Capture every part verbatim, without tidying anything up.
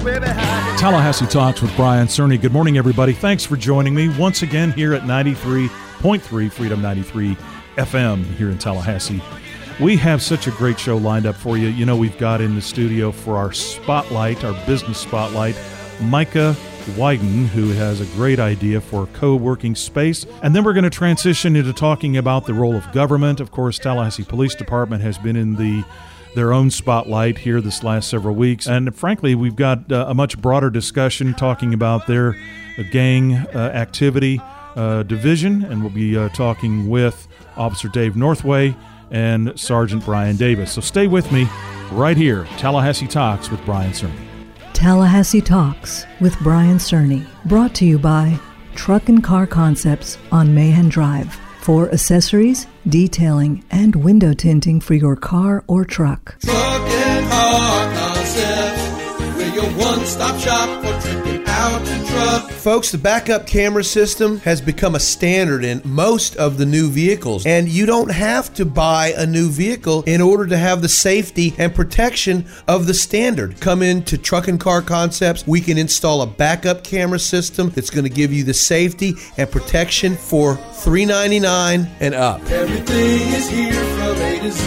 Tallahassee Talks with Brian Cerny. Good morning, everybody. Thanks for joining me once again here at ninety-three point three Freedom ninety-three F M here in Tallahassee. We have such a great show lined up for you. You know, we've got in the studio for our spotlight, our business spotlight, Micah Wyden, who has a great idea for a co-working space. And then we're going to transition into talking about the role of government. Of course, Tallahassee Police Department has been in the their own spotlight here this last several weeks. And frankly, we've got uh, a much broader discussion talking about their uh, gang uh, activity uh, division. And we'll be uh, talking with Officer Dave Northway and Sergeant Brian Davis. So stay with me right here, Tallahassee Talks with Brian Cerny. Tallahassee Talks with Brian Cerny, brought to you by Truck and Car Concepts on Mahan Drive. For accessories, detailing, and window tinting for your car or truck. Truck and Car Concepts, we're your one-stop shop for tripping out and truck. Folks, the backup camera system has become a standard in most of the new vehicles, and you don't have to buy a new vehicle in order to have the safety and protection of the standard. Come into Truck and Car Concepts. We can install a backup camera system that's going to give you the safety and protection for three ninety-nine and up. Everything is here from A to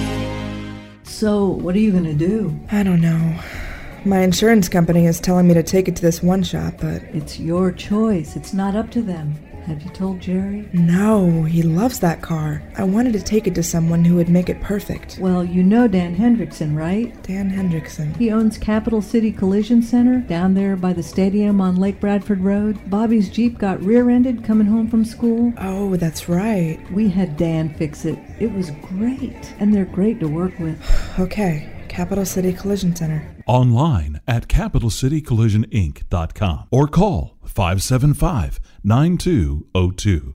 Z. So, what are you going to do? I don't know. My insurance company is telling me to take it to this one shop, but... It's your choice. It's not up to them. Have you told Jerry? No, he loves that car. I wanted to take it to someone who would make it perfect. Well, you know Dan Hendrickson, right? Dan Hendrickson. He owns Capital City Collision Center down there by the stadium on Lake Bradford Road. Bobby's Jeep got rear-ended coming home from school. Oh, that's right. We had Dan fix it. It was great, and they're great to work with. Okay. Capital City Collision Center. Online at capital city collision inc dot com or call five seven five, nine two zero two.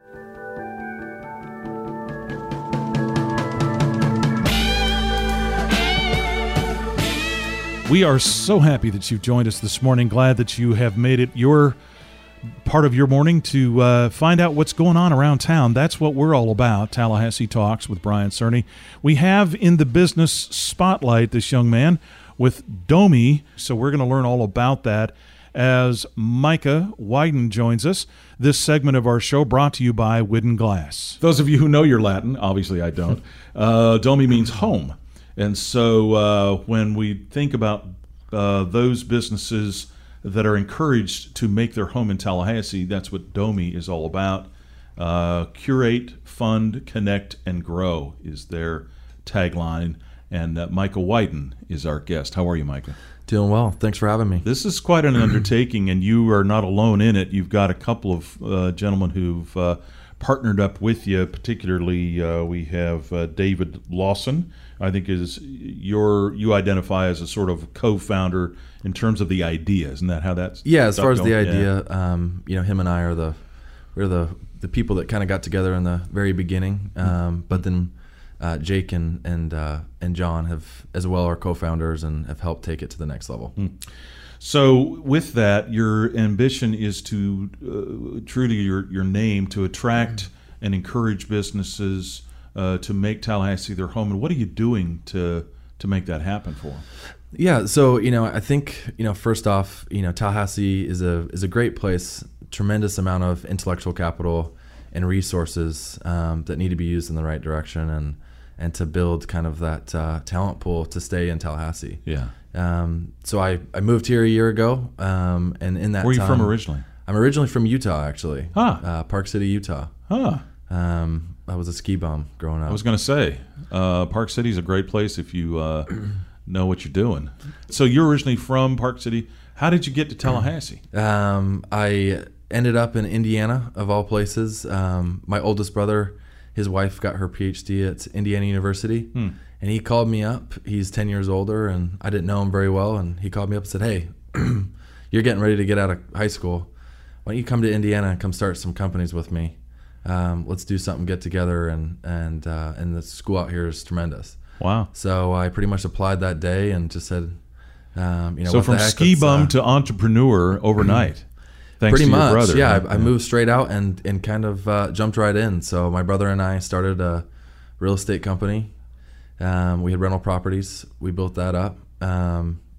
We are so happy that you've joined us this morning. Glad that you have made it your part of your morning to uh, find out what's going on around town. That's what we're all about, Tallahassee Talks with Brian Cerny. We have in the business spotlight this young man with Domi, so we're going to learn all about that as Micah Wyden joins us. This segment of our show brought to you by Widden Glass. Those of you who know your Latin, obviously I don't, uh, Domi means home. And so uh, when we think about uh, those businesses that are encouraged to make their home in Tallahassee, that's what Domi is all about. Uh, curate, fund, connect, and grow is their tagline. And uh, Micah Wyden is our guest. How are you, Micah? Doing well. Thanks for having me. This is quite an undertaking, and you are not alone in it. You've got a couple of uh, gentlemen who've uh, partnered up with you. Particularly, uh, we have uh, David Lawson. I think is your you identify as a sort of co-founder in terms of the idea. Isn't that how that's yeah? As far as going? the idea, yeah. um, you know, him and I are the we're the the people that kind of got together in the very beginning. Um, but then uh, Jake and and uh, and John have as well are co-founders and have helped take it to the next level. Mm. So with that, your ambition is to uh, true to your your name to attract and encourage businesses Uh, to make Tallahassee their home. And what are you doing to to make that happen for them? Yeah, so you know, I think you know, first off, you know, Tallahassee is a is a great place. Tremendous amount of intellectual capital and resources um, that need to be used in the right direction, and and to build kind of that uh, talent pool to stay in Tallahassee. Yeah. Um, so I, I moved here a year ago, um, and in that Where are you time, from originally? I'm originally from Utah, actually. Huh. Uh, Park City, Utah. Huh. Um, I was a ski bum growing up. I was going to say, uh, Park City is a great place if you uh, know what you're doing. So you're originally from Park City. How did you get to Tallahassee? Um, I ended up in Indiana, of all places. Um, my oldest brother, his wife got her P H D at Indiana University, hmm. and he called me up. He's ten years older, and I didn't know him very well, and he called me up and said, hey, you're getting ready to get out of high school. Why don't you come to Indiana and come start some companies with me? Um, let's do something, get together, and and uh, and the school out here is tremendous. Wow! So I pretty much applied that day and just said, um, you know, so what from the heck, ski bum uh, to entrepreneur overnight. Thanks pretty to much, your brother. yeah. Right? I, I moved straight out and and kind of uh, jumped right in. So my brother and I started a real estate company. Um, we had rental properties. We built that up. Um,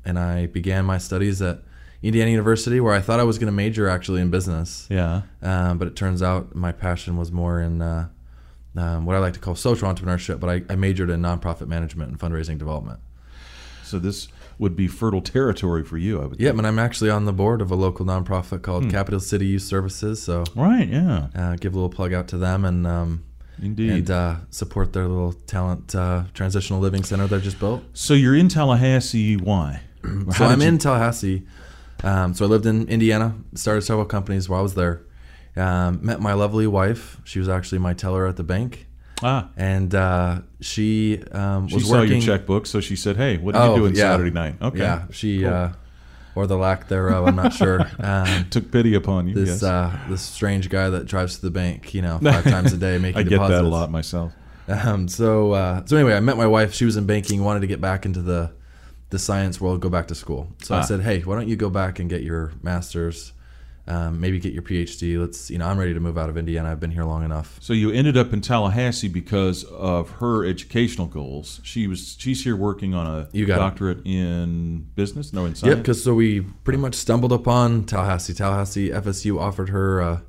and I began my studies at Indiana University, where I thought I was going to major actually in business. Yeah. Um, but it turns out my passion was more in uh, um, what I like to call social entrepreneurship, but I, I majored in nonprofit management and fundraising development. So this would be fertile territory for you, I would Yeah, think. and I'm actually on the board of a local nonprofit called Hmm. Capital City Youth Services. So Right, yeah. uh, give a little plug out to them and um, Indeed. and uh, support their little talent uh, transitional living center they just built. So you're in Tallahassee, why? So How I'm did you- in Tallahassee. Um, so I lived in Indiana, started several companies while I was there. Um, met my lovely wife. She was actually my teller at the bank. Ah, And uh, she um, she was saw working. your checkbook, so she said, hey, what are Oh, you doing yeah. Saturday night? Okay. Yeah, she, Cool. uh, or the lack thereof, I'm not sure. Um, Took pity upon you, this yes. uh, this strange guy that drives to the bank, you know, five times a day making I get deposits. that a lot myself. Um, so uh, so anyway, I met my wife. She was in banking, wanted to get back into the the science world, go back to school. So Ah. I said, hey, why don't you go back and get your master's, um, maybe get your PhD. Let's, you know, I'm ready to move out of Indiana. I've been here long enough. So you ended up in Tallahassee because of her educational goals. She was she's here working on a You got it. doctorate in business, no in Yep, science. because so we pretty much stumbled upon Tallahassee. Tallahassee F S U offered her uh,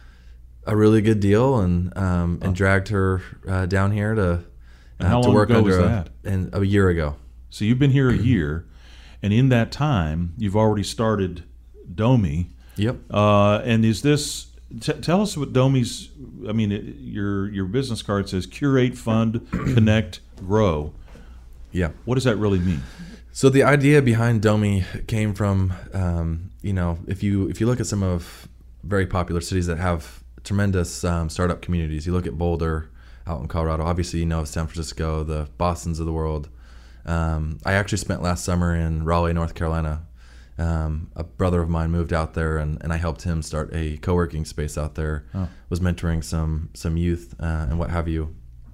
a really good deal and um, and dragged her uh, down here to And uh, how to long work ago under was a, that? and a year ago. So you've been here a year, and in that time, you've already started Domi. Yep. Uh, and is this? T- tell us what Domi's. I mean, it, your your business card says curate, fund, connect, grow. Yeah. What does that really mean? So the idea behind Domi came from, um, you know, if you if you look at some of very popular cities that have tremendous um, startup communities, you look at Boulder out in Colorado. Obviously, you know San Francisco, the Bostons of the world. Um, I actually spent last summer in Raleigh, North Carolina. Um, a brother of mine moved out there, and, and I helped him start a co-working space out there. Oh. Was mentoring some some youth uh, and what have you.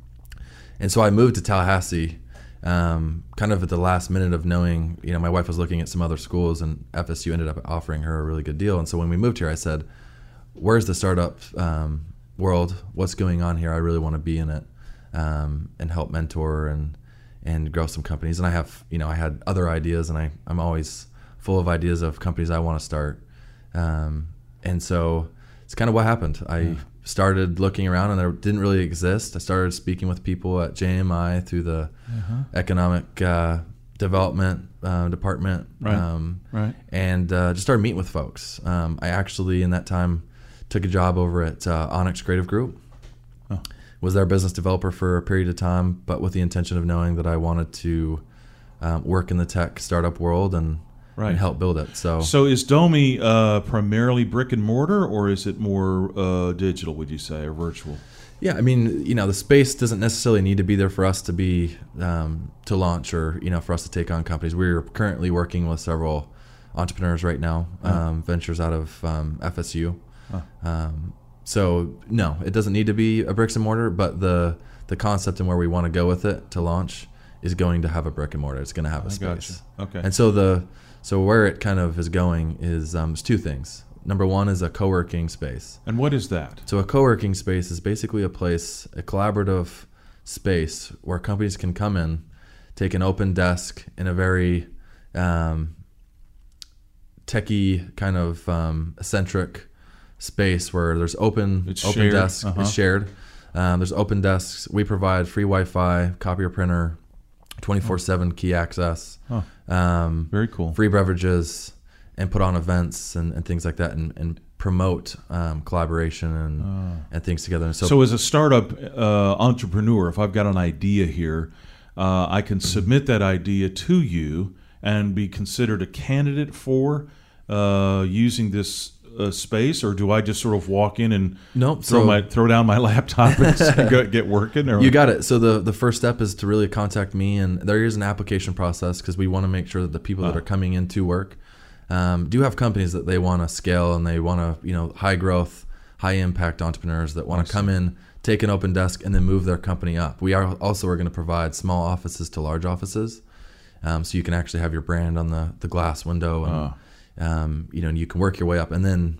And so I moved to Tallahassee, um, kind of at the last minute of knowing. You know, my wife was looking at some other schools, and F S U ended up offering her a really good deal. And so when we moved here, I said, "Where's the startup um, world? What's going on here? I really want to be in it um, and help mentor and." and grow some companies. And I have, you know, I had other ideas, and I, I'm always full of ideas of companies I want to start. Um, and so it's kind of what happened. I yeah. started looking around, and there didn't really exist. I started speaking with people at J M I through the uh-huh. economic uh, development uh, department. Right. Um, right. And uh, just started meeting with folks. Um, I actually, in that time, took a job over at uh, Onyx Creative Group. Oh. Was their business developer for a period of time, but with the intention of knowing that I wanted to um, work in the tech startup world and, right. and help build it. So, so is Domi uh, primarily brick and mortar, or is it more uh, digital, would you say, or virtual? Yeah, I mean, you know, the space doesn't necessarily need to be there for us to be um, to launch or, you know, for us to take on companies. We're currently working with several entrepreneurs right now, oh. um, ventures out of um, F S U. Oh. Um, So no, it doesn't need to be a bricks and mortar, but the the concept and where we want to go with it to launch is going to have a brick and mortar. It's going to have a I space. Gotcha. Okay. And so the so where it kind of is going is um, is two things. Number one is a co-working space. And what is that? So a co-working space is basically a place, a collaborative space where companies can come in, take an open desk in a very um, techie kind of um, eccentric space where there's open it's open shared. desks. Uh-huh. It's shared. Um, there's open desks. We provide free Wi-Fi, copier printer, twenty-four seven key access, oh. um, very cool, free beverages, and put on events and, and things like that, and, and promote um, collaboration and oh. and things together. And so, so as a startup uh, entrepreneur, if I've got an idea here, uh, I can submit that idea to you and be considered a candidate for uh, using this Uh, space, or do I just sort of walk in and nope, throw so, my throw down my laptop and go, get working? Or? You got it. So the the first step is to really contact me, and there is an application process because we want to make sure that the people that oh. are coming in to work um, do have companies that they want to scale, and they want to, you know, high growth, high impact entrepreneurs that want to come in, take an open desk, and then move their company up. We are also are going to provide small offices to large offices, um, so you can actually have your brand on the the glass window and. Oh. Um, you know, and you can work your way up. And then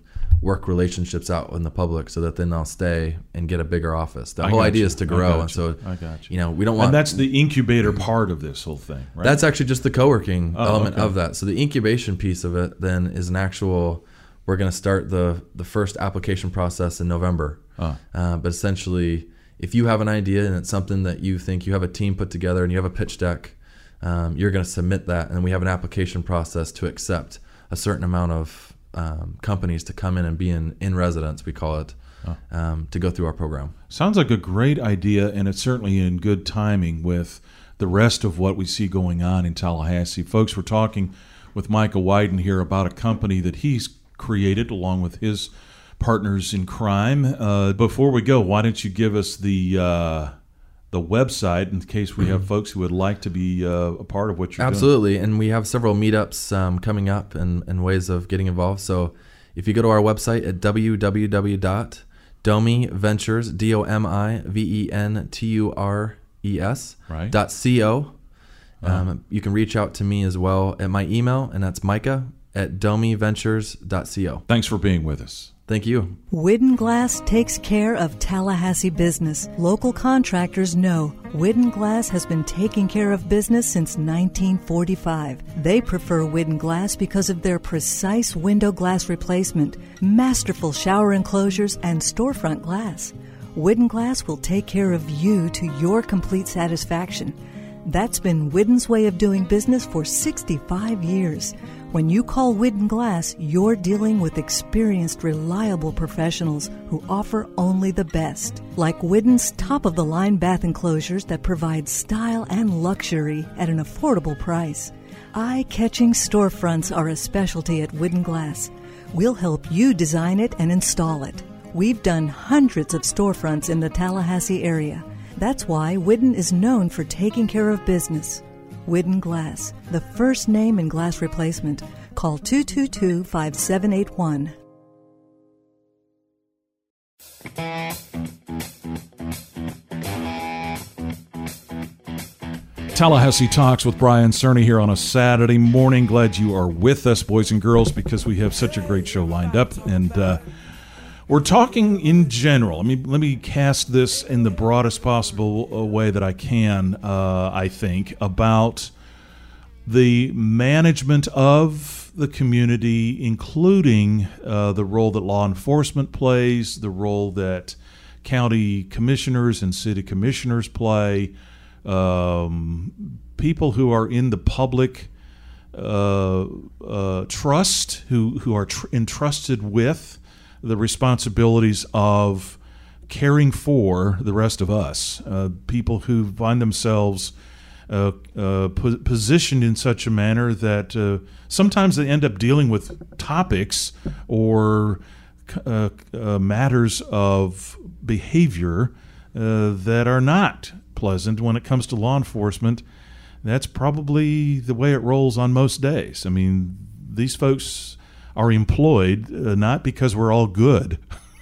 work relationships out in the public so that then they'll stay and get a bigger office. The I whole got idea you. is to I grow. got And so, you. I got you. you know, we don't want... And that's the incubator part of this whole thing, right? That's actually just the co-working Oh, element okay. of that. So the incubation piece of it then is an actual... We're going to start the, the first application process in November. Oh. Uh, but essentially, if you have an idea and it's something that you think you have a team put together and you have a pitch deck, um, you're going to submit that, and we have an application process to accept a certain amount of um, companies to come in and be in, in residence, we call it, Oh. um, to go through our program. Sounds like a great idea, and it's certainly in good timing with the rest of what we see going on in Tallahassee. Folks, we're talking with Micah Wyden here about a company that he's created along with his partners in crime. Uh, before we go, why don't you give us the uh, the website in case we have folks who would like to be uh, a part of what you're Absolutely, and we have several meetups um, coming up and, and ways of getting involved. So if you go to our website at w w w dot domi ventures, D O M I V E N T U R E S, Right. dot co, Uh-huh. um, you can reach out to me as well at my email, and that's Micah at domi ventures dot co. doing. Thanks for being with us. Thank you. Whidden Glass takes care of Tallahassee business. Local contractors know Whidden Glass has been taking care of business since nineteen forty-five. They prefer Whidden Glass because of their precise window glass replacement, masterful shower enclosures, and storefront glass. Whidden Glass will take care of you to your complete satisfaction. That's been Whidden's way of doing business for sixty-five years. When you call Whidden Glass, you're dealing with experienced, reliable professionals who offer only the best. Like Whidden's top-of-the-line bath enclosures that provide style and luxury at an affordable price. Eye-catching storefronts are a specialty at Whidden Glass. We'll help you design it and install it. We've done hundreds of storefronts in the Tallahassee area. That's why Whidden is known for taking care of business. Whidden Glass, the first name in glass replacement. Call two two two, five seven eight one. Tallahassee Talks with Brian Cerny here on a Saturday morning. Glad you are with us, boys and girls, because we have such a great show lined up. And uh, we're talking in general. I mean, let me cast this in the broadest possible uh, way that I can, uh, I think, about the management of the community, including uh, the role that law enforcement plays, the role that county commissioners and city commissioners play, um, people who are in the public uh, uh, trust, who, who are tr- entrusted with the responsibilities of caring for the rest of us, uh, people who find themselves uh, uh, po- positioned in such a manner that uh, sometimes they end up dealing with topics or uh, uh, matters of behavior uh, that are not pleasant when it comes to law enforcement. That's probably the way it rolls on most days. I mean, these folks are employed uh, not because we're all good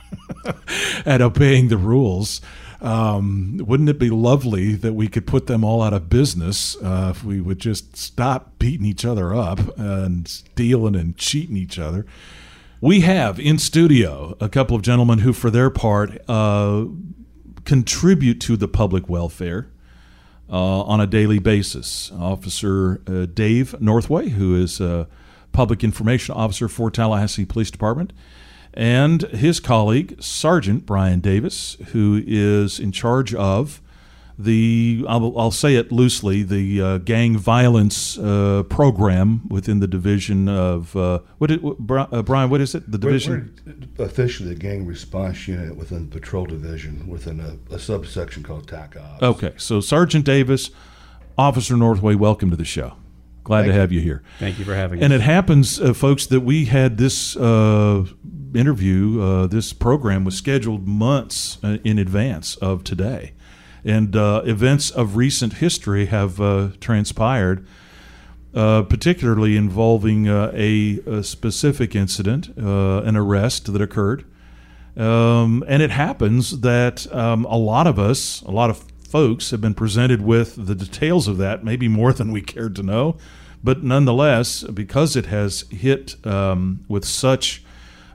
at obeying the rules. Um, wouldn't it be lovely that we could put them all out of business uh, if we would just stop beating each other up and stealing and cheating each other? We have in studio a couple of gentlemen who, for their part, uh, contribute to the public welfare uh, on a daily basis. Officer uh, Dave Northway, who is a public information officer for Tallahassee Police Department, and his colleague, Sergeant Brian Davis, who is in charge of the, I'll, I'll say it loosely, the uh, gang violence uh, program within the division of, uh, what it, uh, Brian, what is it? The division? We're, we're officially the gang response unit within the patrol division, within a, a subsection called T A C Ops. Okay, so Sergeant Davis, Officer Northway, welcome to the show. Glad Thank to you. have you here. Thank you for having And us. it happens, uh, folks, that we had this uh, interview, uh, this program was scheduled months uh, in advance of today. And uh, events of recent history have uh, transpired, uh, particularly involving uh, a, a specific incident, uh, an arrest that occurred. Um, and it happens that um, a lot of us, a lot of folks have been presented with the details of that, maybe more than we cared to know. But nonetheless, because it has hit um, with such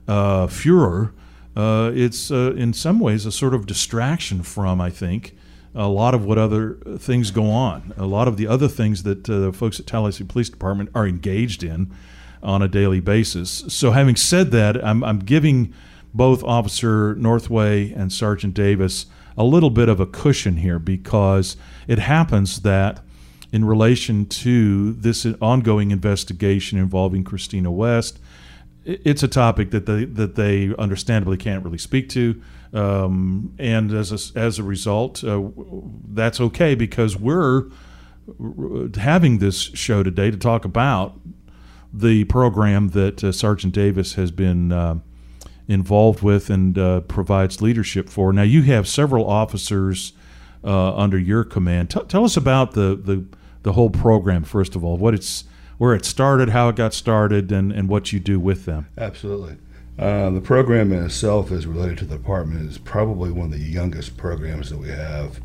uh, furor, uh, it's uh, in some ways a sort of distraction from, I think, a lot of what other things go on, a lot of the other things that uh, the folks at Tallahassee Police Department are engaged in on a daily basis. So having said that, I'm, I'm giving both Officer Northway and Sergeant Davis a little bit of a cushion here, because it happens that in relation to this ongoing investigation involving Christina West, it's a topic that they that they understandably can't really speak to, um, and as a, as a result, uh, that's okay, because we're having this show today to talk about the program that uh, Sergeant Davis has been uh, involved with and uh, provides leadership for. Now, you have several officers uh, under your command. T- tell us about the, the the whole program, first of all, what it's where it started, how it got started, and, and what you do with them. Absolutely. Uh, the program in itself is related to the department. It's probably one of the youngest programs that we have.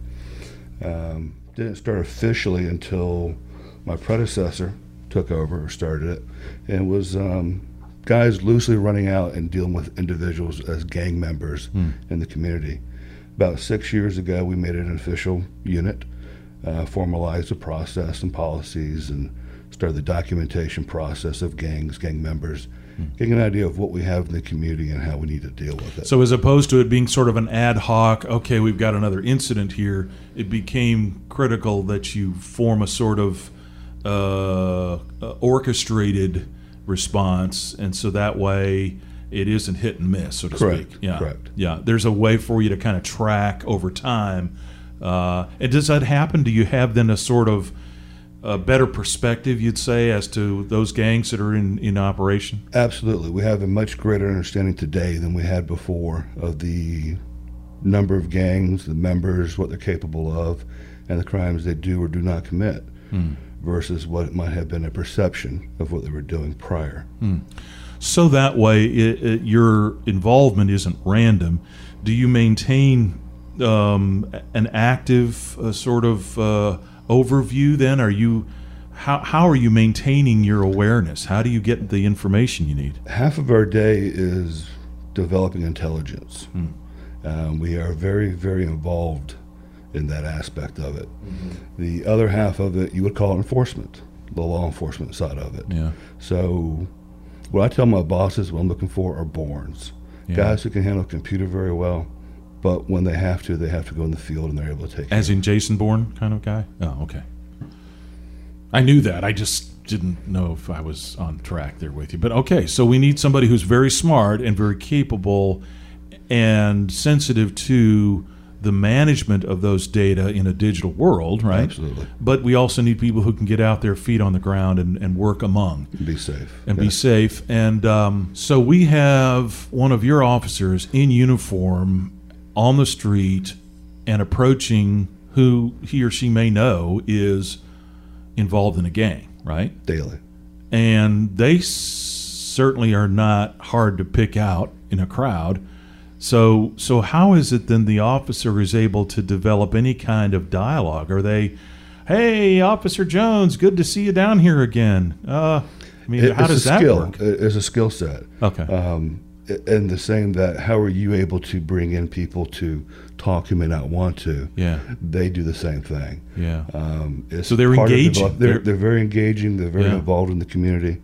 Um, didn't start officially until my predecessor took over or started it, and was um, guys loosely running out and dealing with individuals as gang members mm. in the community. About six years ago, we made it an official unit, uh, formalized the process and policies, and started the documentation process of gangs, gang members, mm. getting an idea of what we have in the community and how we need to deal with it. So as opposed to it being sort of an ad hoc, okay, we've got another incident here, it became critical that you form a sort of uh, uh, orchestrated response, and so that way it isn't hit and miss, so to Correct. speak. Yeah. Correct. Yeah. There's a way for you to kind of track over time. Uh, and does that happen? Do you have then a sort of a better perspective, you'd say, as to those gangs that are in, in operation? Absolutely. We have a much greater understanding today than we had before of the number of gangs, the members, what they're capable of, and the crimes they do or do not commit, hmm. versus what might have been a perception of what they were doing prior. Hmm. So that way, it, it, your involvement isn't random. Do you maintain um, an active uh, sort of uh, overview then? Are you how how are you maintaining your awareness? How do you get the information you need? Half of our day is developing intelligence. Hmm. Um, we are very, very involved in that aspect of it. Mm-hmm. The other half of it, you would call enforcement, the law enforcement side of it. Yeah. So what I tell my bosses, what I'm looking for are borns. Yeah. Guys who can handle a computer very well, but when they have to, they have to go in the field and they're able to take As care. in Jason Bourne kind of guy? Oh, okay. I knew that. I just didn't know if I was on track there with you. But okay, so we need somebody who's very smart and very capable and sensitive to the management of those data in a digital world, right? Absolutely. But we also need people who can get out there, feet on the ground, and, and work among. Be safe. And yes. be safe. And um, so we have one of your officers in uniform on the street and approaching who he or she may know is involved in a gang, right? Daily. And they s- certainly are not hard to pick out in a crowd. So so how is it then the officer is able to develop any kind of dialogue? Are they, hey, Officer Jones, good to see you down here again? Uh, I mean, it, how does that skill. work? It's a skill set. Okay. Um, and the same that, how are you able to bring in people to talk who may not want to? Yeah. They do the same thing. Yeah. Um, it's So they're part of engaging. develop- They're, They're- they're very engaging. They're very Yeah. involved in the community.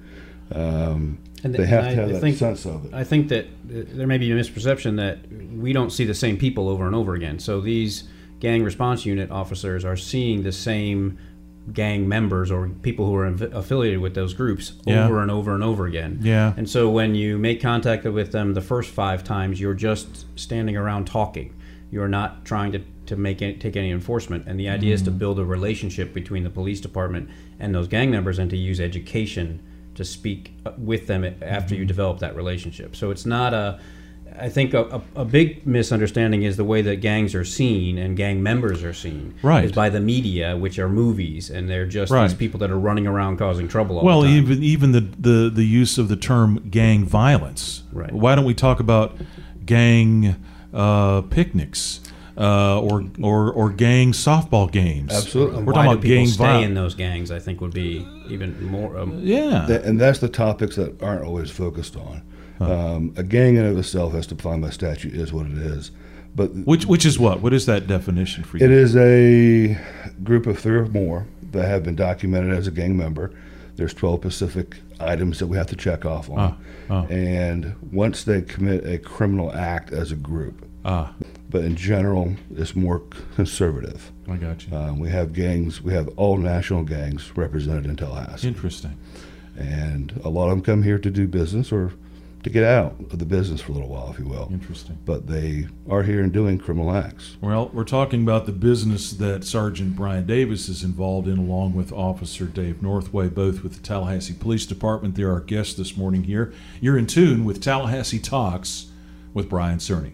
Um, And they th- have and to I- have I that think- sense of it. I think that uh, there may be a misperception that we don't see the same people over and over again. So these gang response unit officers are seeing the same gang members or people who are inv- affiliated with those groups Yeah. over and over and over again. Yeah. And so when you make contact with them the first five times, you're just standing around talking. You're not trying to, to make any, take any enforcement. And the idea mm. is to build a relationship between the police department and those gang members, and to use education to speak with them after you develop that relationship. So it's not a, I think a, a, a big misunderstanding is the way that gangs are seen and gang members are seen. Right. Is by the media, which are movies, and they're just Right. these people that are running around causing trouble all Well, the time. even even the, the, the use of the term gang violence. Right. Why don't we talk about gang uh, picnics uh, or, or or gang softball games? Absolutely. We're Why talking do about people gang stay violence. in those gangs, I think would be even more... Um, Yeah. Th- and that's the topics that aren't always focused on. Um, a gang in and of itself, as defined by statute, is what it is. But Which which is what? What is that definition for you? it is a group of three or more that have been documented as a gang member. There's twelve specific items that we have to check off on. Ah, ah. And once they commit a criminal act as a group, Ah, but in general, it's more conservative. I got you. Uh, we have gangs, we have all national gangs represented in Tallahassee. Interesting. And a lot of them come here to do business or to get out of the business for a little while, if you will. Interesting. But they are here and doing criminal acts. Well, we're talking about the business that Sergeant Brian Davis is involved in, along with Officer Dave Northway, both with the Tallahassee Police Department. They're our guests this morning here. You're in tune with Tallahassee Talks with Brian Cerny.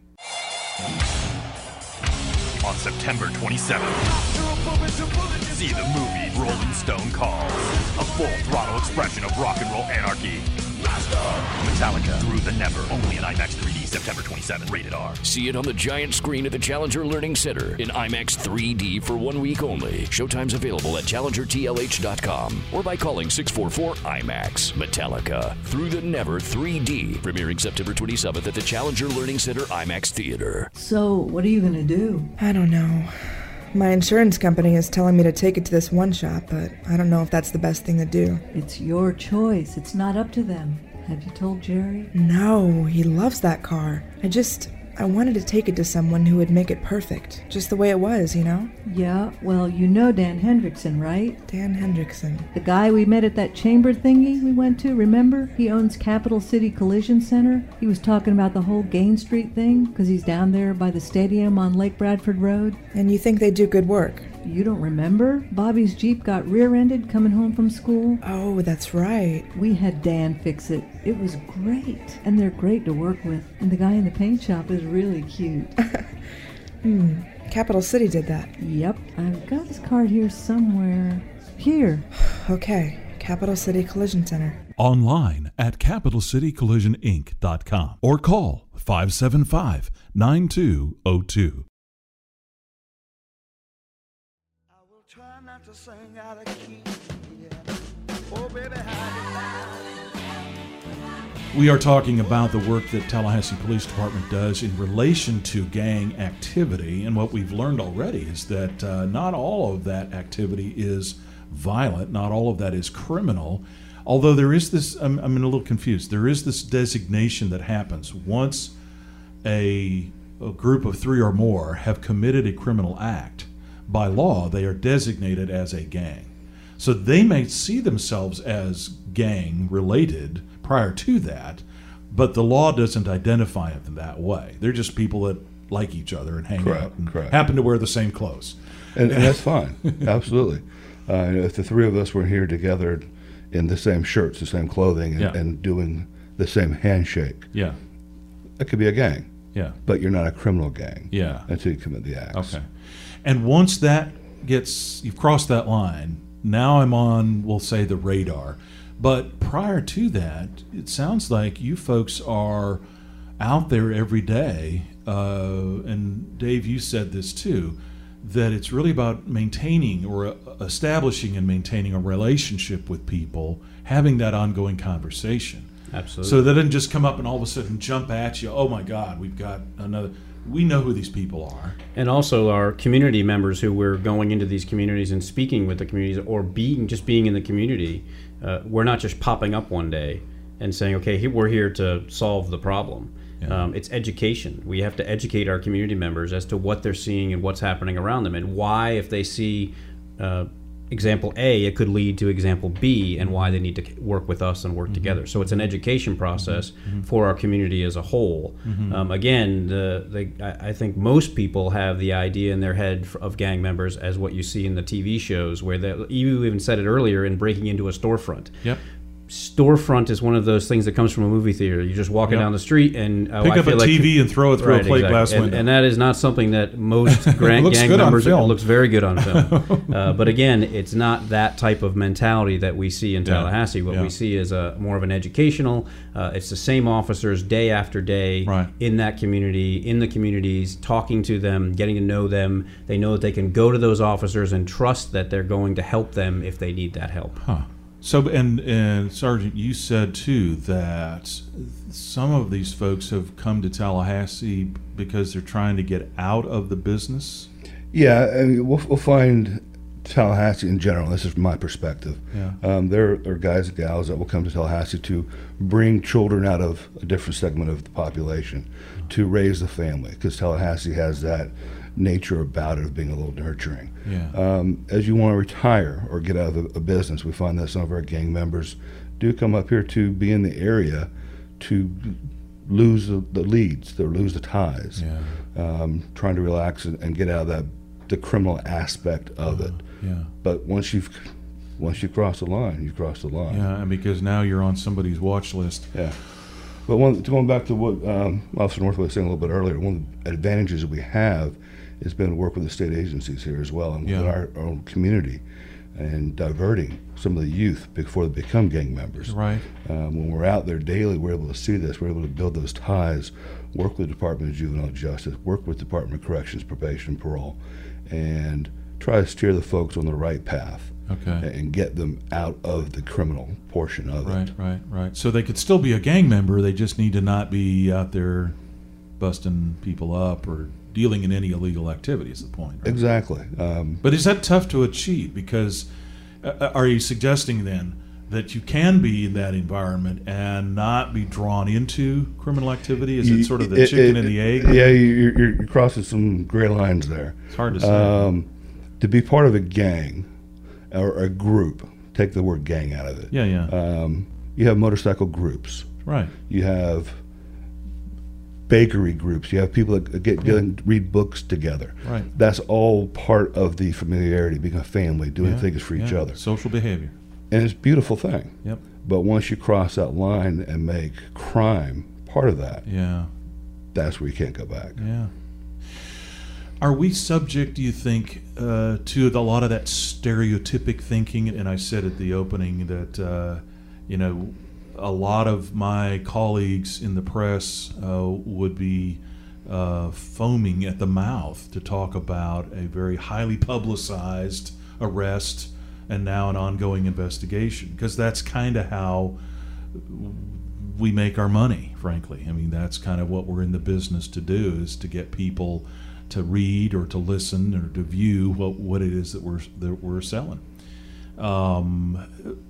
On September twenty-seventh, see the movie Rolling Stone Calls, a full-throttle expression of rock and roll anarchy. Metallica, Through the Never, only in IMAX three D, September twenty-seventh, rated R. See it on the giant screen at the Challenger Learning Center in IMAX three D for one week only. Showtimes available at challenger T L H dot com or by calling six four four IMAX. Metallica, Through the Never three D, premiering September twenty-seventh at the Challenger Learning Center IMAX Theater. So, what are you going to do? I don't know. My insurance company is telling me to take it to this one shop, but I don't know if that's the best thing to do. It's your choice. It's not up to them. Have you told Jerry? No, he loves that car. I just... I wanted to take it to someone who would make it perfect. Just the way it was, you know? Yeah, well, you know Dan Hendrickson, right? Dan Hendrickson. The guy we met at that chamber thingy we went to, remember? He owns Capital City Collision Center. He was talking about the whole Gain Street thing, because he's down there by the stadium on Lake Bradford Road. And you think they do good work? You don't remember? Bobby's Jeep got rear-ended coming home from school. Oh, that's right. We had Dan fix it. It was great. And they're great to work with. And the guy in the paint shop is really cute. Hmm. Capital City did that. Yep. I've got his card here somewhere. Here. Okay. Capital City Collision Center. Online at capital city collision inc dot com or call five seven five, nine two zero two. Try not to sing out of key. Yeah. Oh, baby, how We are talking about the work that Tallahassee Police Department does in relation to gang activity, and what we've learned already is that uh, not all of that activity is violent, not all of that is criminal, although there is this, I'm, I'm a little confused, there is this designation that happens once a, a group of three or more have committed a criminal act. By law, they are designated as a gang. So they may see themselves as gang-related prior to that, but the law doesn't identify them that way. They're just people that like each other and hang Correct, out and correct. happen to wear the same clothes. And, and that's fine. Absolutely. Uh, if the three of us were here together in the same shirts, the same clothing, and, Yeah. and doing the same handshake, Yeah, it could be a gang. yeah, But you're not a criminal gang yeah. until you commit the acts. Okay. And once that gets, you've crossed that line, now I'm on, we'll say, the radar. But prior to that, it sounds like you folks are out there every day, uh, and Dave, you said this too, that it's really about maintaining or uh, establishing and maintaining a relationship with people, having that ongoing conversation. Absolutely. So they didn't just come up and all of a sudden jump at you, oh my God, we've got another... We know who these people are. And also our community members who we're going into these communities and speaking with the communities or being just being in the community. Uh, we're not just popping up one day and saying, okay, he- we're here to solve the problem. Yeah. Um, it's education. We have to educate our community members as to what they're seeing and what's happening around them and why, if they see uh, example A, it could lead to example B, and why they need to work with us and work Mm-hmm. together. So it's an education process Mm-hmm. for our community as a whole. Mm-hmm. Um, again, the, the, I I think most people have the idea in their head f- of gang members as what you see in the T V shows, where they, you even said it earlier, in breaking into a storefront. Yep. Storefront is one of those things that comes from a movie theater. You're just walking Yep. down the street and uh, Pick I up feel a like T V and throw it through Right, a plate exactly. glass and, window. and that is not something that most grand Looks gang good on members. It film. looks very good on film. uh, but again, it's not that type of mentality that we see in Yeah. Tallahassee. What Yeah. we see is a more of an educational. Uh, it's the same officers day after day Right. in that community, in the communities, talking to them, getting to know them. They know that they can go to those officers and trust that they're going to help them if they need that help. Huh. So, and, and Sergeant, you said too that some of these folks have come to Tallahassee because they're trying to get out of the business. Yeah, I mean, we'll, we'll find Tallahassee in general. This is my perspective. Yeah. Um, there are guys and gals that will come to Tallahassee to bring children out of a different segment of the population to raise the family, because Tallahassee has that nature about it of being a little nurturing. Yeah. Um, as you want to retire or get out of a, a business, we find that some of our gang members do come up here to be in the area to lose the, the leads, to lose the ties, Yeah. um, trying to relax and, and get out of that the criminal aspect of Uh, it. Yeah. But once you've once you cross the line, you've crossed the line. Yeah, and because now you're on somebody's watch list. Yeah. But one, going back to what um, Officer Northway was saying a little bit earlier, one of the advantages that we have has been to work with the state agencies here as well, and Yeah. with our, our own community, and diverting some of the youth before they become gang members. Right. Um, when we're out there daily, we're able to see this. We're able to build those ties, work with the Department of Juvenile Justice, work with the Department of Corrections, Probation, and Parole, and try to steer the folks on the right path. Okay. And get them out of the criminal portion of Right, it. right, right. So they could still be a gang member. They just need to not be out there busting people up or dealing in any illegal activity is the point. Right? Exactly. Um, but is that tough to achieve? Because uh, are you suggesting then that you can be in that environment and not be drawn into criminal activity? Is it sort of the it, chicken it, and the egg? Yeah, you're, you're crossing some gray lines there. It's hard to say. Um, to be part of a gang or a group, take the word gang out of it. Yeah, yeah. Um, you have motorcycle groups. Right. You have bakery groups. You have people that get, get and read books together. Right. That's all part of the familiarity, being a family, doing Yeah, things for each yeah. other. Social behavior. And it's a beautiful thing. Yep. But once you cross that line and make crime part of that, Yeah. that's where you can't go back. Yeah. Are we subject, do you think, uh, to the, a lot of that stereotypic thinking? And I said at the opening that, uh, you know, a lot of my colleagues in the press uh, would be uh, foaming at the mouth to talk about a very highly publicized arrest and now an ongoing investigation, because that's kind of how we make our money, frankly. I mean, that's kind of what we're in the business to do, is to get people to read or to listen or to view what, what it is that we're that we're selling. Um,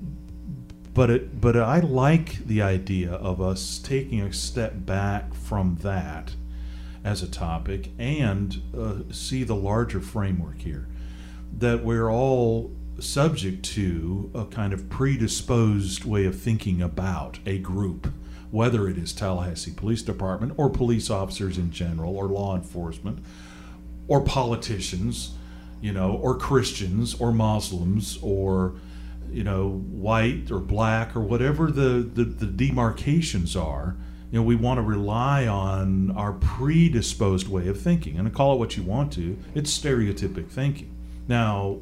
but it, but I like the idea of us taking a step back from that as a topic and uh, see the larger framework here, that we're all subject to a kind of predisposed way of thinking about a group, whether it is Tallahassee Police Department or police officers in general or law enforcement or politicians, you know, or Christians or Muslims or, you know, white or black or whatever the, the, the demarcations are. You know, we want to rely on our predisposed way of thinking, and call it what you want to. It's stereotypic thinking. Now,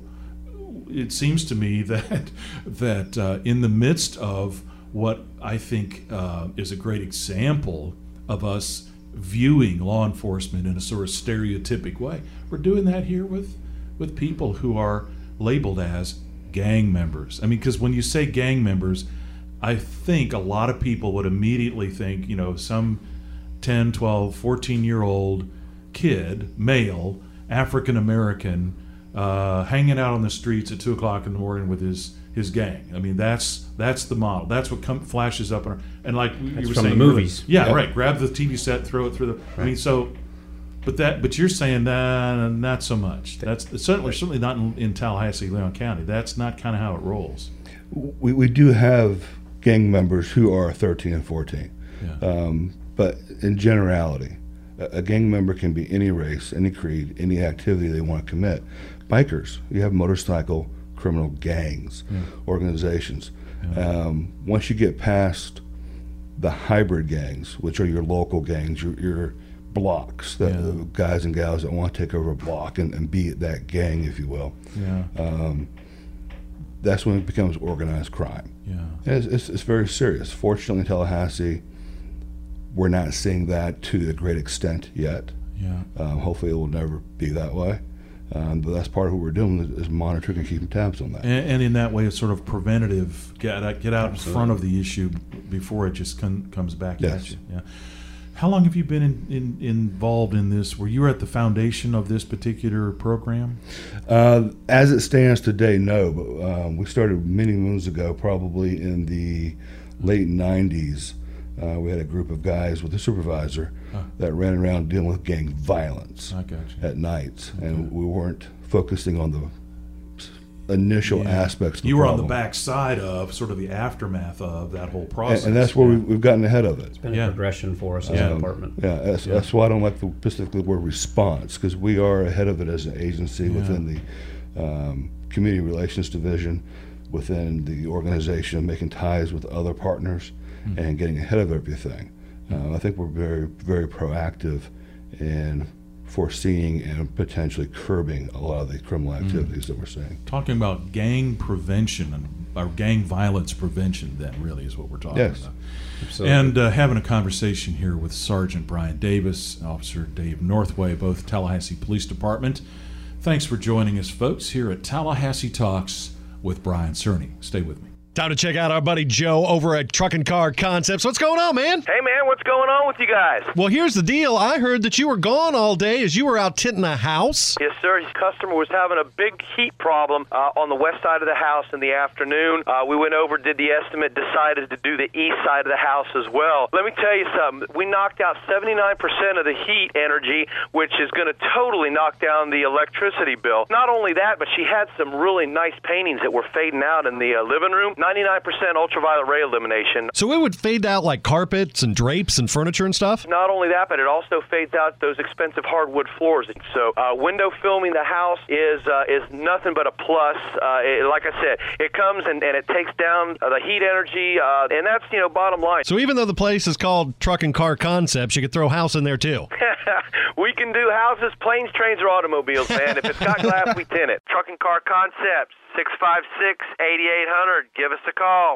it seems to me that that uh, in the midst of what I think uh, is a great example of us viewing law enforcement in a sort of stereotypic way, we're doing that here with with people who are labeled as gang members. I mean, because when you say gang members, I think a lot of people would immediately think, you know, some ten, twelve, fourteen year old kid, male, African American, uh, hanging out on the streets at two o'clock in the morning with his his gang. I mean, that's that's the model. That's what come, flashes up, in our, and like you That's were from saying, the movies. Yeah, Yep. right. Grab the T V set, throw it through the. Right. I mean, so, but that, but you're saying that not so much. That's certainly certainly not in, in Tallahassee, Leon County. That's not kind of how it rolls. We, we do have gang members who are thirteen and fourteen. Yeah. Um, but in generality, a, a gang member can be any race, any creed, any activity they want to commit. Bikers, you have motorcycle criminal gangs, Yeah. organizations. Yeah. Um, once you get past the hybrid gangs, which are your local gangs, your, your blocks, the, Yeah. the guys and gals that want to take over a block and, and be that gang, if you will. Yeah. Um, that's when it becomes organized crime. Yeah. And It's, it's, it's very serious. Fortunately, in Tallahassee, we're not seeing that to a great extent yet. Yeah. Um, hopefully, it will never be that way. Um, but that's part of what we're doing is, is monitoring and keeping tabs on that. And, and in that way, it's sort of preventative. Get out, get out in front of the issue before it just con- comes back yes. at you. Yeah. How long have you been in, in, involved in this? Were you at the foundation of this particular program? Uh, as it stands today, no. But um, we started many moons ago, probably in the late nineties. Uh, we had a group of guys with a supervisor huh. that ran around dealing with gang violence I got you. at nights, okay. and we weren't focusing on the initial yeah. aspects of the You were problem. on the back side of sort of the aftermath of that whole process. And, and that's where yeah. we've, we've gotten ahead of it. It's been yeah. a progression for us as yeah. a department. Yeah, that's, yeah. that's why I don't like the, specifically the word response, because we are ahead of it as an agency yeah. within the um, community relations division, within the organization, making ties with other partners mm-hmm. and getting ahead of everything. Uh, I think we're very, very proactive in foreseeing and potentially curbing a lot of the criminal activities mm. that we're seeing. Talking about gang prevention and or gang violence prevention, then really is what we're talking yes. about. Absolutely. And uh, having a conversation here with Sergeant Brian Davis, Officer Dave Northway, both Tallahassee Police Department. Thanks for joining us, folks, here at Tallahassee Talks with Brian Cerny. Stay with me. Time to check out our buddy Joe over at Truck and Car Concepts. What's going on, man? Hey, man, what's going on with you guys? Well, here's the deal. I heard that you were gone all day as you were out tinting a house. Yes, sir. His customer was having a big heat problem uh, on the west side of the house in the afternoon. Uh, we went over, did the estimate, decided to do the east side of the house as well. Let me tell you something. We knocked out seventy-nine percent of the heat energy, which is going to totally knock down the electricity bill. Not only that, but she had some really nice paintings that were fading out in the uh, living room. ninety-nine percent ultraviolet ray elimination. So it would fade out like carpets and drapes and furniture and stuff? Not only that, but it also fades out those expensive hardwood floors. So uh, window filming the house is uh, is nothing but a plus. Uh, it, like I said, it comes and, and it takes down uh, the heat energy, uh, and that's, you know, bottom line. So even though the place is called Truck and Car Concepts, you could throw a house in there too? We can do houses, planes, trains, or automobiles, man. If it's got glass, we tint it. Truck and Car Concepts, six five six, eight eight zero zero. Give us a call.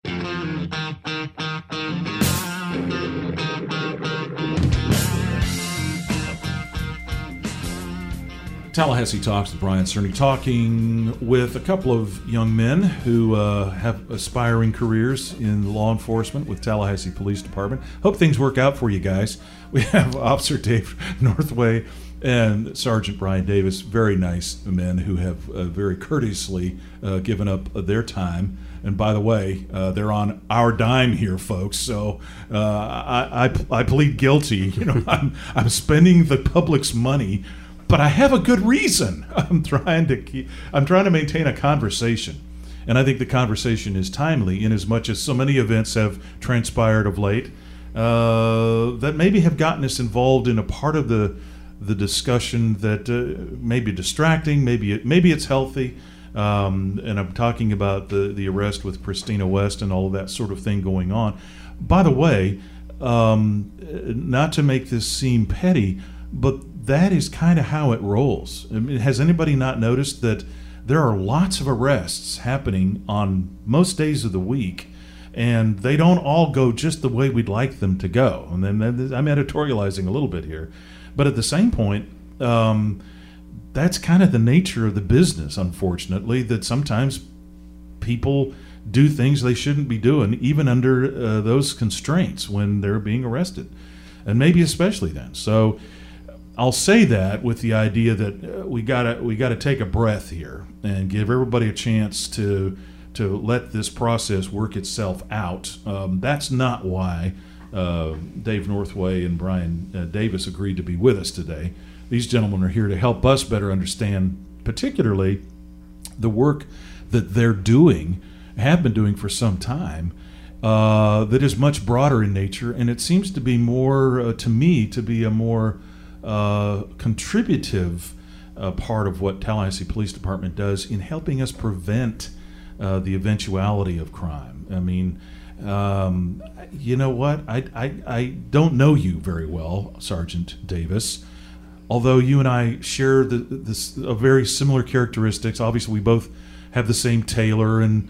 Tallahassee Talks with Brian Cerny, talking with a couple of young men who uh, have aspiring careers in law enforcement with Tallahassee Police Department. Hope things work out for you guys. We have Officer Dave Northway and Sergeant Brian Davis, very nice men who have uh, very courteously uh, given up their time. And by the way, uh, they're on our dime here, folks. So uh, I, I I plead guilty. You know, I'm I'm spending the public's money, but I have a good reason. I'm trying to keep. I'm trying to maintain a conversation, and I think the conversation is timely in as much as so many events have transpired of late uh, that maybe have gotten us involved in a part of the the discussion that uh, may be distracting. Maybe it, maybe it's healthy. Um, and I'm talking about the, the arrest with Christina West and all of that sort of thing going on. By the way, um, not to make this seem petty, but that is kind of how it rolls. I mean, has anybody not noticed that there are lots of arrests happening on most days of the week, and they don't all go just the way we'd like them to go? And then I'm editorializing a little bit here. But at the same point, um, that's kind of the nature of the business, unfortunately, that sometimes people do things they shouldn't be doing, even under uh, those constraints when they're being arrested, and maybe especially then. So I'll say that with the idea that uh, we gotta we gotta take a breath here and give everybody a chance to to let this process work itself out. Um, that's not why uh, Dave Northway and Brian uh, Davis agreed to be with us today. These gentlemen are here to help us better understand, particularly the work that they're doing, have been doing for some time, uh, that is much broader in nature, and it seems to be more, uh, to me, to be a more uh, contributive uh, part of what Tallahassee Police Department does in helping us prevent uh, the eventuality of crime. I mean, um, you know what? I, I, I don't know you very well, Sergeant Davis. Although you and I share the, this a very similar characteristics. Obviously, we both have the same tailor, and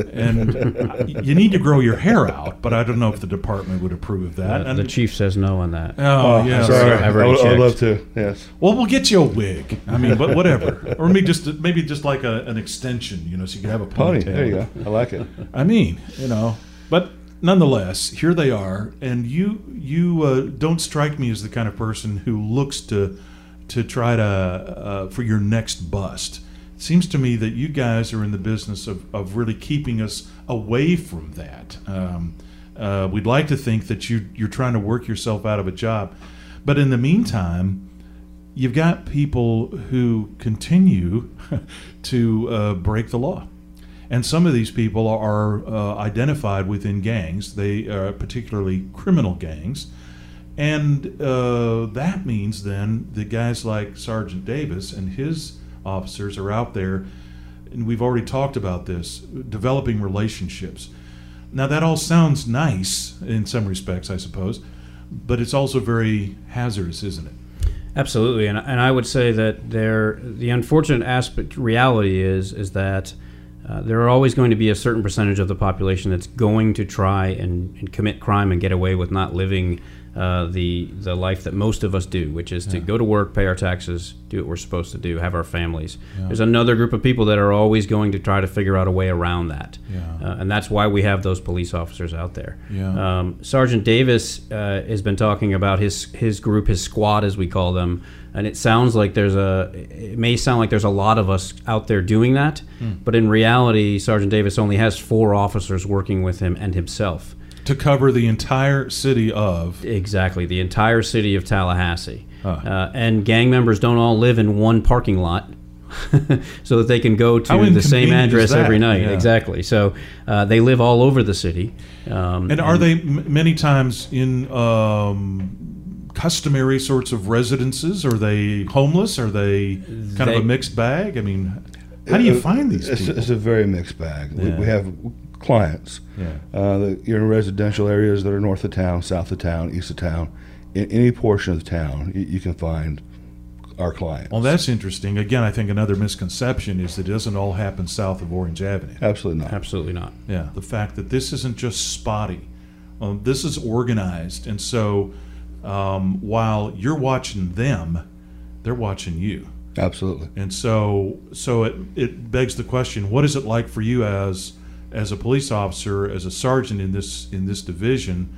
and you need to grow your hair out. But I don't know if the department would approve of that. Uh, and the chief says no on that. Oh, yeah. Sorry, I've I already would, I would checked. love to. Yes. Well, we'll get you a wig. I mean, but whatever, or maybe just maybe just like a, an extension, you know, so you can have a Pony. ponytail. There you go. I like it. I mean, you know, but nonetheless, here they are, and you you uh, don't strike me as the kind of person who looks to to try to uh, for your next bust. It seems to me that you guys are in the business of, of really keeping us away from that. Um, uh, we'd like to think that you you're trying to work yourself out of a job, but in the meantime, you've got people who continue to uh, break the law. And some of these people are uh, identified within gangs. They are particularly criminal gangs. And uh, that means then that guys like Sergeant Davis and his officers are out there, and we've already talked about this, developing relationships. Now that all sounds nice in some respects, I suppose, but it's also very hazardous, isn't it? Absolutely, and and I would say that there the unfortunate aspect reality is is that uh, there are always going to be a certain percentage of the population that's going to try and, and commit crime and get away with not living uh, the the life that most of us do, which is to Yeah. go to work, pay our taxes, do what we're supposed to do, have our families. Yeah. There's another group of people that are always going to try to figure out a way around that, Yeah. uh, and that's why we have those police officers out there. Yeah. Um, Sergeant Davis uh, has been talking about his his group, his squad, as we call them, and it sounds like there's a. It may sound like there's a lot of us out there doing that, Hmm. but in reality, Sergeant Davis only has four officers working with him and himself. To cover the entire city of... Exactly, the entire city of Tallahassee. Huh. Uh, and gang members don't all live in one parking lot. So that they can go How to the same inconvenient address is that? every night. Yeah. Exactly. So uh, they live all over the city. Um, And are they m- many times in um, customary sorts of residences? Are they homeless? Are they kind They- of a mixed bag? I mean, how do you find these it's, people? It's a very mixed bag. We, Yeah. we have clients. Yeah. Uh, that you're in residential areas that are north of town, south of town, east of town. In any portion of the town, you, you can find our clients. Well, that's interesting. Again, I think another misconception is that it doesn't all happen south of Orange Avenue. Absolutely not. Absolutely not. Yeah, the fact that this isn't just spotty. Um, this is organized. And so um, while you're watching them, they're watching you. Absolutely. And so so it, it begs the question, what is it like for you as as a police officer, as a sergeant in this in this division,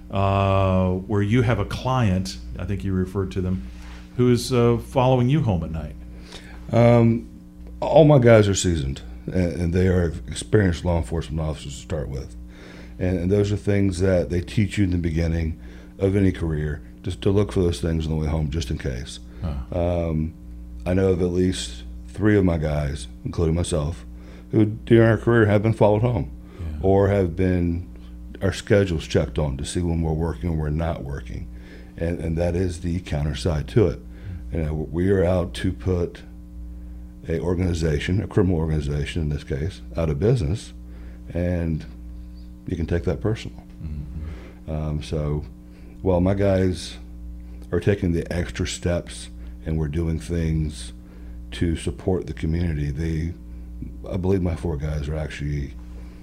uh, where you have a client, I think you referred to them, who is uh, following you home at night? Um, all my guys are seasoned, and, and they are experienced law enforcement officers to start with. And, and those are things that they teach you in the beginning of any career, just to look for those things on the way home, just in case. Huh. Um, I know of at least three of my guys, including myself, who during our career have been followed home, Yeah. or have been our schedules checked on to see when we're working and we're not working, and and that is the counter side to it. You know, we are out to put a organization, a criminal organization in this case, out of business, and you can take that personal. Mm-hmm. Um, so while my guys are taking the extra steps and we're doing things to support the community, they, I believe my four guys are actually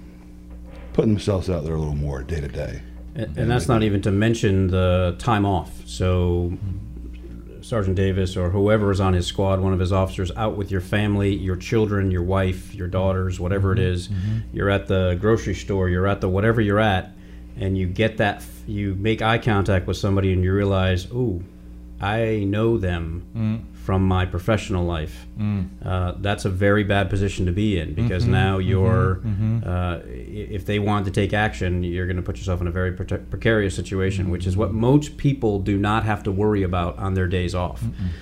putting themselves out there a little more day to day. And, and that's not even to mention the time off. So Sergeant Davis or whoever is on his squad, one of his officers, out with your family, your children, your wife, your daughters, whatever it is. Mm-hmm. You're at the grocery store, you're at the whatever you're at, and you get that, you make eye contact with somebody and you realize, ooh, I know them Mm. from my professional life. Mm. Uh, that's a very bad position to be in, because Mhm, now you're, mhm, mhm. uh, i- if they want to take action, you're going to put yourself in a very preca- precarious situation, which is what most people do not have to worry about on their days off.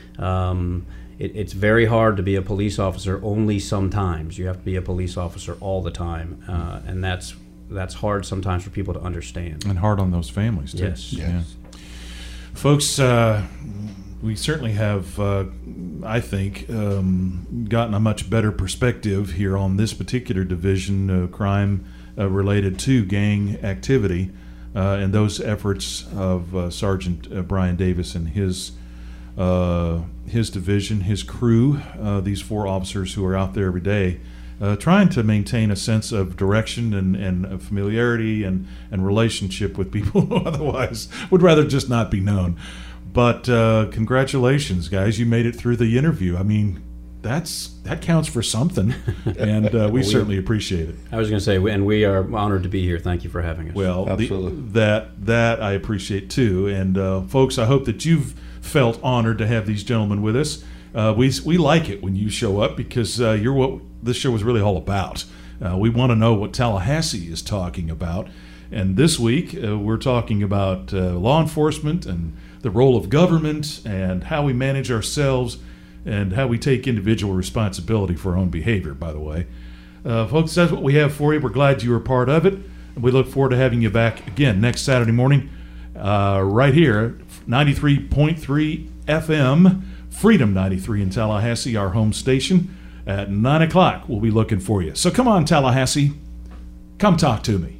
Um, it, it's very hard to be a police officer only sometimes. You have to be a police officer all the time, uh, and that's that's hard sometimes for people to understand. And hard on those families, too. Yes. Yes. Yeah. Folks, uh, we certainly have, uh, I think, um, gotten a much better perspective here on this particular division of crime uh, related to gang activity uh, and those efforts of uh, Sergeant uh, Brian Davis and his uh, his division, his crew, uh, these four officers who are out there every day uh, trying to maintain a sense of direction and, and familiarity and, and relationship with people who otherwise would rather just not be known. But uh, congratulations, guys. You made it through the interview. I mean, that's that counts for something, and uh, we, well, we certainly appreciate it. I was going to say, and we are honored to be here. Thank you for having us. Well, Absolutely. The, that that I appreciate too. And uh, folks, I hope that you've felt honored to have these gentlemen with us. Uh, we we like it when you show up because uh, you're what this show is really all about. Uh, we want to know what Tallahassee is talking about. And this week, uh, we're talking about uh, law enforcement and the role of government and how we manage ourselves and how we take individual responsibility for our own behavior, by the way. Uh, folks, that's what we have for you. We're glad you were part of it. And we look forward to having you back again next Saturday morning uh, right here, ninety-three point three F M, Freedom ninety-three in Tallahassee, our home station. At nine o'clock, we'll be looking for you. So come on, Tallahassee. Come talk to me.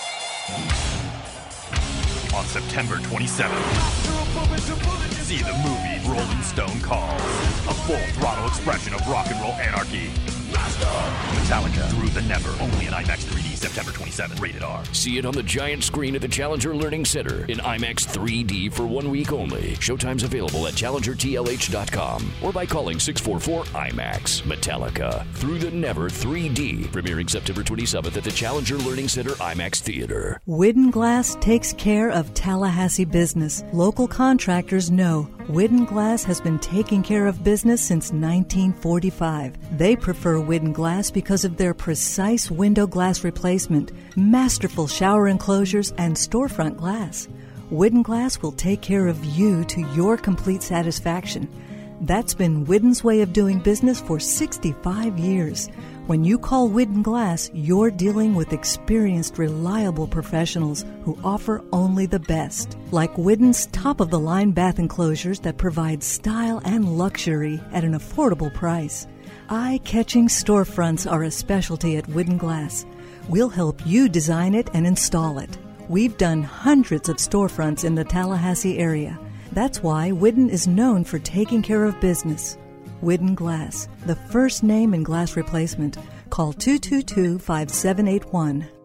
On September twenty-seventh, see the movie Rolling Stone Calls, a full-throttle expression of rock and roll anarchy. Metallica, Through the Never, only in IMAX three D, September twenty-seventh, rated R. See it on the giant screen at the Challenger Learning Center in IMAX three D for one week only. Showtimes available at challenger T L H dot com or by calling six four four IMAX. Metallica, Through the Never three D, premiering September twenty-seventh at the Challenger Learning Center IMAX Theater. Widden Glass takes care of Tallahassee business. Local contractors know Widden Glass has been taking care of business since nineteen forty-five. They prefer Widden Glass because of their precise window glass replacement, masterful shower enclosures, and storefront glass. Widden Glass will take care of you to your complete satisfaction. That's been Widden's way of doing business for sixty-five years. When you call Widden Glass, you're dealing with experienced, reliable professionals who offer only the best. Like Widden's top-of-the-line bath enclosures that provide style and luxury at an affordable price. Eye-catching storefronts are a specialty at Widden Glass. We'll help you design it and install it. We've done hundreds of storefronts in the Tallahassee area. That's why Widden is known for taking care of business. Widden Glass, the first name in glass replacement. Call two two two, five seven eight one.